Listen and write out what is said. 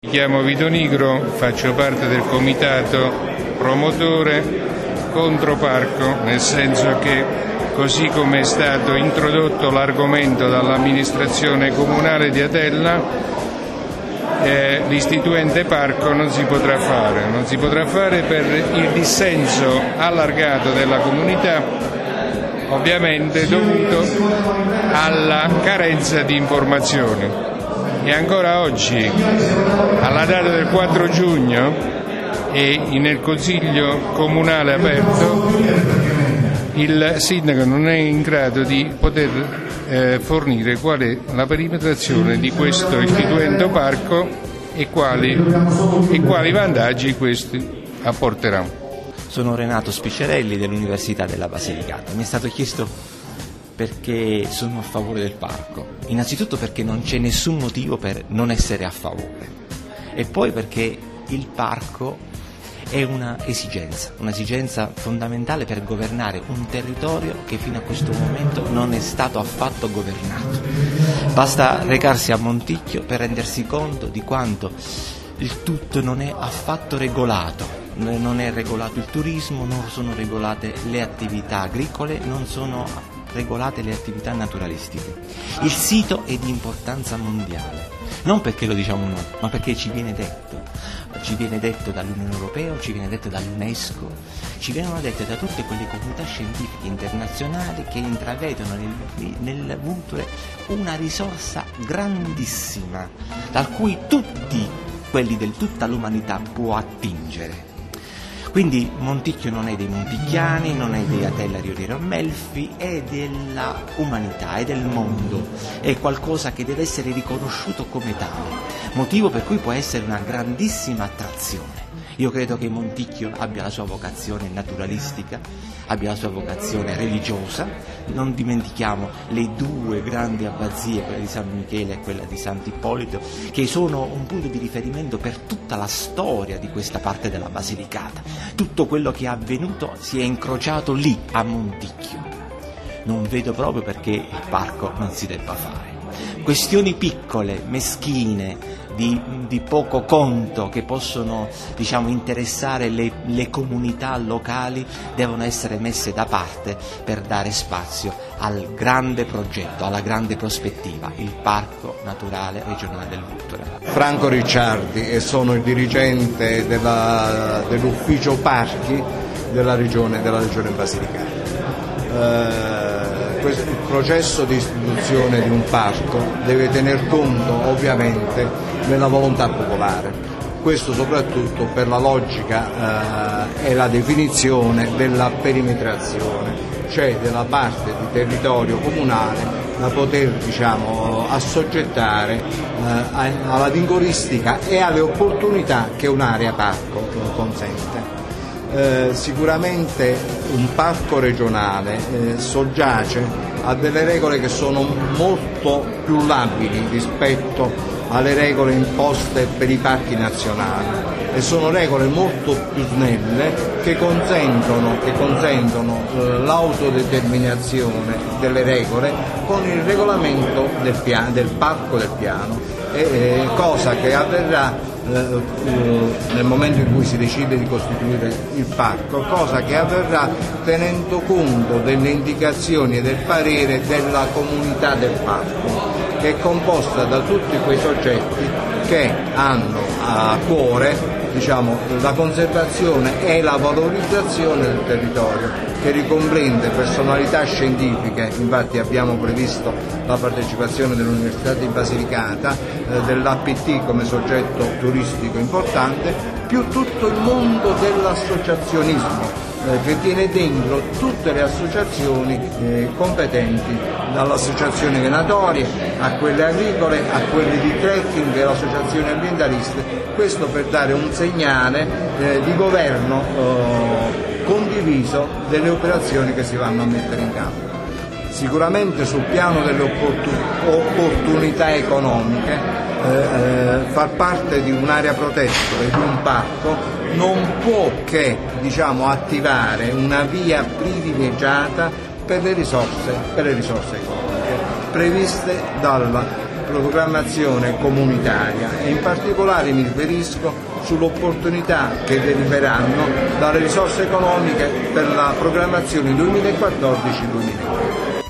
Mi chiamo Vito Nigro, faccio parte del comitato promotore contro parco, nel senso che così come è stato introdotto l'argomento dall'amministrazione comunale di Atella, l'istituente parco non si potrà fare per il dissenso allargato della comunità, ovviamente dovuto alla carenza di informazioni. E ancora oggi, alla data del 4 giugno, e nel Consiglio Comunale aperto, il Sindaco non è in grado di poter fornire qual è la perimetrazione di questo istituendo parco e quali vantaggi questi apporterà. Sono Renato Spicciarelli dell'Università della Basilicata. Mi è stato chiesto perché sono a favore del parco. Innanzitutto perché non c'è nessun motivo per non essere a favore, e poi perché il parco è un'esigenza fondamentale per governare un territorio che fino a questo momento non è stato affatto governato. Basta recarsi a Monticchio per rendersi conto di quanto il tutto non è affatto regolato. Non è regolato il turismo, non sono regolate le attività agricole, non sono regolate le attività naturalistiche. Il sito è di importanza mondiale, non perché lo diciamo noi, ma perché ci viene detto dall'Unione Europea, ci viene detto dall'UNESCO, ci vengono dette da tutte quelle comunità scientifiche internazionali che intravedono nel Vulture una risorsa grandissima, da cui tutti quelli tutta l'umanità può attingere. Quindi Monticchio non è dei monticchiani, non è di Atella Rio Melfi, è della umanità, è del mondo, è qualcosa che deve essere riconosciuto come tale, motivo per cui può essere una grandissima attrazione. Io credo che Monticchio abbia la sua vocazione naturalistica, abbia la sua vocazione religiosa. Non dimentichiamo le due grandi abbazie, quella di San Michele e quella di Sant'Ippolito, che sono un punto di riferimento per tutta la storia di questa parte della Basilicata. Tutto quello che è avvenuto si è incrociato lì, a Monticchio. Non vedo proprio perché il parco non si debba fare. Questioni piccole, meschine, di poco conto, che possono interessare le comunità locali, devono essere messe da parte per dare spazio al grande progetto, alla grande prospettiva, il Parco Naturale Regionale del Vulture. Franco Ricciardi, e sono il dirigente dell'ufficio parchi della regione Basilicata. Il processo di istituzione di un parco deve tener conto ovviamente della volontà popolare, questo soprattutto per la logica e la definizione della perimetrazione, cioè della parte di territorio comunale da poter assoggettare alla vincolistica e alle opportunità che un'area parco consente. Sicuramente un parco regionale soggiace a delle regole che sono molto più labili rispetto alle regole imposte per i parchi nazionali, e sono regole molto più snelle che consentono l'autodeterminazione delle regole con il regolamento del parco del piano, cosa che avverrà nel momento in cui si decide di costituire il parco, cosa che avverrà tenendo conto delle indicazioni e del parere della comunità del parco, che è composta da tutti quei soggetti che hanno a cuore la conservazione e la valorizzazione del territorio, che ricomprende personalità scientifiche. Infatti abbiamo previsto la partecipazione dell'Università di Basilicata, dell'APT come soggetto turistico importante, più tutto il mondo dell'associazionismo, che tiene dentro tutte le associazioni competenti, dalle associazioni venatorie a quelle agricole a quelle di trekking e le associazioni ambientaliste, questo per dare un segnale di governo condiviso delle operazioni che si vanno a mettere in campo. Sicuramente sul piano delle opportunità economiche, far parte di un'area protetta e di un parco non può che attivare una via privilegiata per le risorse economiche previste dalla programmazione comunitaria e in particolare mi riferisco sulle opportunità che deriveranno dalle risorse economiche per la programmazione 2014-2020.